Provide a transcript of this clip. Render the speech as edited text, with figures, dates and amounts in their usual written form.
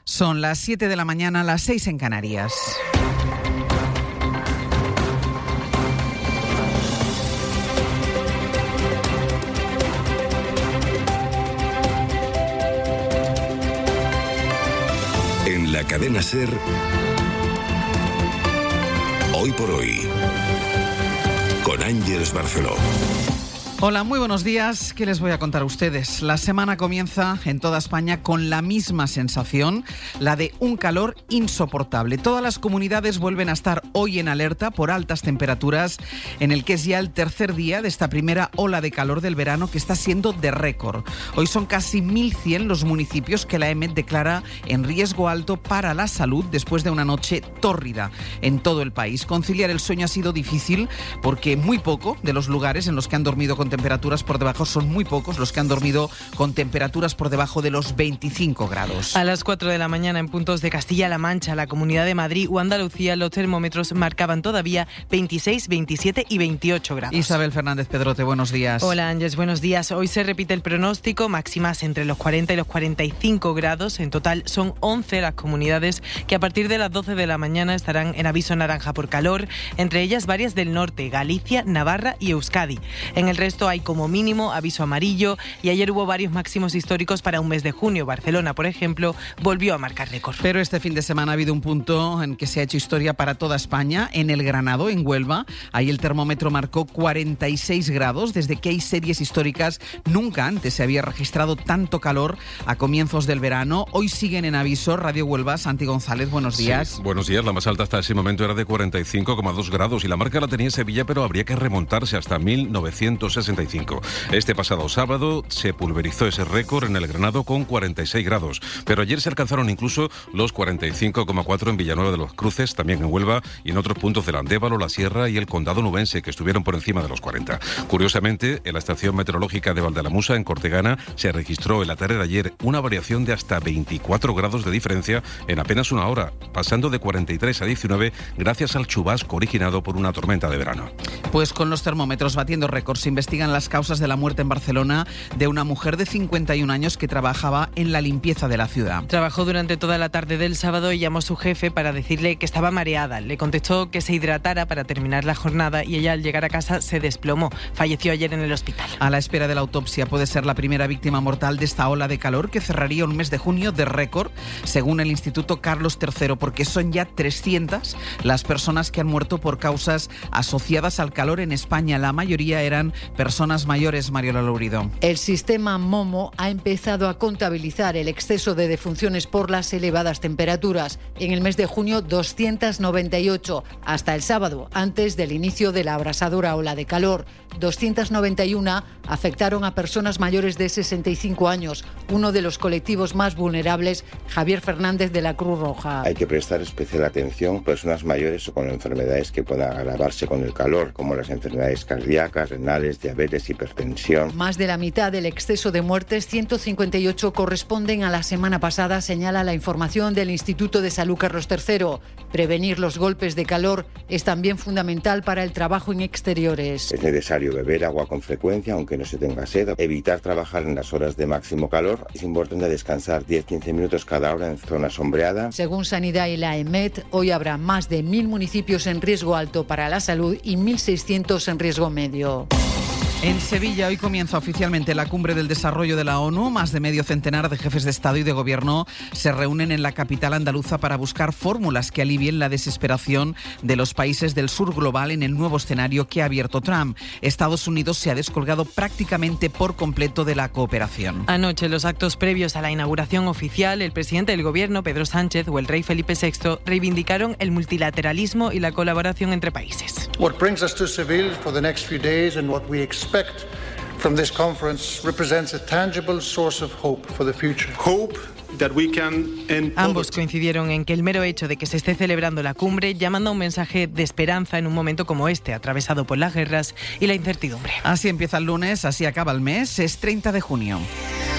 Son las 7 de la mañana, las 6 en Canarias. En la cadena SER, Hoy por Hoy, con Ángeles Barceló. Hola, muy buenos días. ¿Qué les voy a contar a ustedes? La semana comienza en toda España con la misma sensación, la de un calor insoportable. Todas las comunidades vuelven a estar hoy en alerta por altas temperaturas, en el que es ya el tercer día de esta primera ola de calor del verano que está siendo de récord. Hoy son casi 1.100 los municipios que la EMET declara en riesgo alto para la salud después de una noche tórrida en todo el país. Conciliar el sueño ha sido difícil porque muy poco de los lugares en los que han dormido con temperaturas por debajo, son muy pocos los que han dormido con temperaturas por debajo de los 25 grados. A las 4 de la mañana en puntos de Castilla-La Mancha, la Comunidad de Madrid o Andalucía, los termómetros marcaban todavía 26, 27 y 28 grados. Isabel Fernández Pedrote, buenos días. Hola Ángeles, buenos días. Hoy se repite el pronóstico, máximas entre los 40 y los 45 grados. En total son 11 las comunidades que a partir de las 12 de la mañana estarán en aviso naranja por calor, entre ellas varias del norte, Galicia, Navarra y Euskadi. En el resto hay como mínimo aviso amarillo y ayer hubo varios máximos históricos para un mes de junio. Barcelona, por ejemplo, volvió a marcar récord. Pero este fin de semana ha habido un punto en que se ha hecho historia para toda España, en el Granado, en Huelva. Ahí el termómetro marcó 46 grados. Desde que hay series históricas, nunca antes se había registrado tanto calor a comienzos del verano. Hoy siguen en aviso. Radio Huelva, Santi González, buenos días. Sí, buenos días. La más alta hasta ese momento era de 45,2 grados y la marca la tenía Sevilla, pero habría que remontarse hasta 1965. Este pasado sábado se pulverizó ese récord en el Granado con 46 grados, pero ayer se alcanzaron incluso los 45,4 en Villanueva de los Cruces, también en Huelva, y en otros puntos del Andévalo, la Sierra y el Condado Nubense, que estuvieron por encima de los 40. Curiosamente, en la estación meteorológica de Valdelamusa, en Cortegana, se registró en la tarde de ayer una variación de hasta 24 grados de diferencia en apenas una hora, pasando de 43 a 19 gracias al chubasco originado por una tormenta de verano. Pues con los termómetros batiendo récords, se investigan las causas de la muerte en Barcelona de una mujer de 51 años que trabajaba en la limpieza de la ciudad. Trabajó durante toda la tarde del sábado y llamó a su jefe para decirle que estaba mareada. Le contestó que se hidratara para terminar la jornada y ella al llegar a casa se desplomó. Falleció ayer en el hospital. A la espera de la autopsia, puede ser la primera víctima mortal de esta ola de calor que cerraría un mes de junio de récord, según el Instituto Carlos III, porque son ya 300 las personas que han muerto por causas asociadas al calor en España. La mayoría eran personas mayores, Mariola Lourido. El sistema Momo ha empezado a contabilizar el exceso de defunciones por las elevadas temperaturas. En el mes de junio, 298. Hasta el sábado, antes del inicio de la abrasadora ola de calor. 291 afectaron a personas mayores de 65 años. Uno de los colectivos más vulnerables, Javier Fernández de la Cruz Roja. Hay que prestar especial atención a personas mayores o con enfermedades que puedan agravarse con el calor, como las enfermedades cardíacas, renales, diabetes, hipertensión. Más de la mitad del exceso de muertes, 158, corresponden a la semana pasada, señala la información del Instituto de Salud Carlos III. Prevenir los golpes de calor es también fundamental para el trabajo en exteriores. Es necesario beber agua con frecuencia, aunque no se tenga sed. Evitar trabajar en las horas de máximo calor. Es importante descansar 10-15 minutos cada hora en zona sombreada. Según Sanidad y la EMET, hoy habrá más de 1.000 municipios en riesgo alto para la salud y 1.600 en riesgo medio. En Sevilla hoy comienza oficialmente la Cumbre del Desarrollo de la ONU. Más de medio centenar de jefes de Estado y de Gobierno se reúnen en la capital andaluza para buscar fórmulas que alivien la desesperación de los países del sur global en el nuevo escenario que ha abierto Trump. Estados Unidos se ha descolgado prácticamente por completo de la cooperación. Anoche, en los actos previos a la inauguración oficial, el presidente del Gobierno, Pedro Sánchez, o el rey Felipe VI reivindicaron el multilateralismo y la colaboración entre países. What brings us to Seville for the next few days and what we expect from this conference represents a tangible source of hope for the future. Hope that we can end Ambos coincidieron en que el mero hecho de que se esté celebrando la cumbre manda un mensaje de esperanza en un momento como este, atravesado por las guerras y la incertidumbre. Así empieza el lunes, así acaba el mes, es 30 de junio.